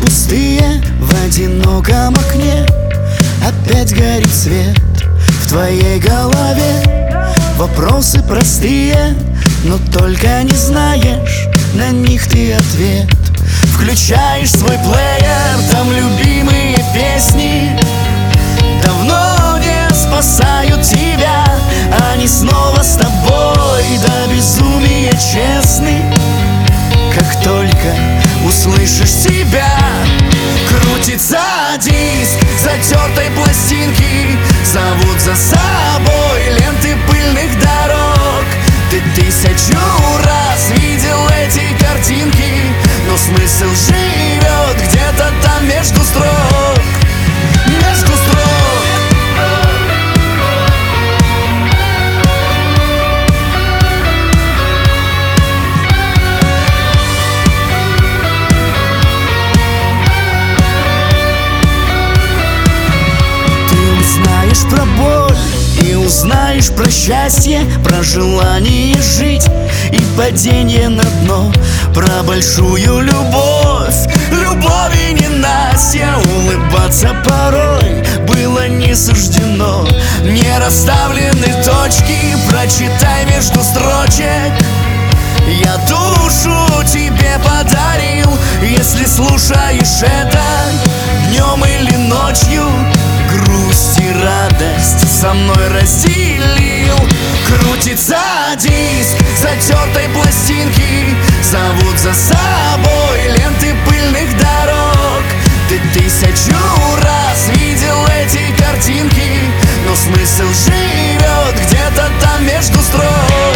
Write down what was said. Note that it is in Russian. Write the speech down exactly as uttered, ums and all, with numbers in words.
пустые в одиноком окне. Опять горит свет в твоей голове. Вопросы простые, но только не знаешь на них ты ответ. Включаешь свой плеер, там любимые песни давно не спасают тебя. Они снова с тобой до безумия честны. Как только услышишь себя, крутится диск затертой пластинки, зовут за собой ленты пыльных дорог. Ты тысячу раз видел эти картинки, но смысл живет где-то там между строк. Между строк. Узнаешь про боль и узнаешь про счастье, про желание жить и падение на дно, про большую любовь, любовь и ненастье. Улыбаться порой было не суждено. Не расставлены точки, прочитай между строчек. Я душу тебе подарил, если слушаешь это днем или ночью. Грусть и радость со мной разделил. Крутится диск затертой пластинки, зовут за собой ленты пыльных дорог. Ты тысячу раз видел эти картинки, но смысл живет где-то там между строк.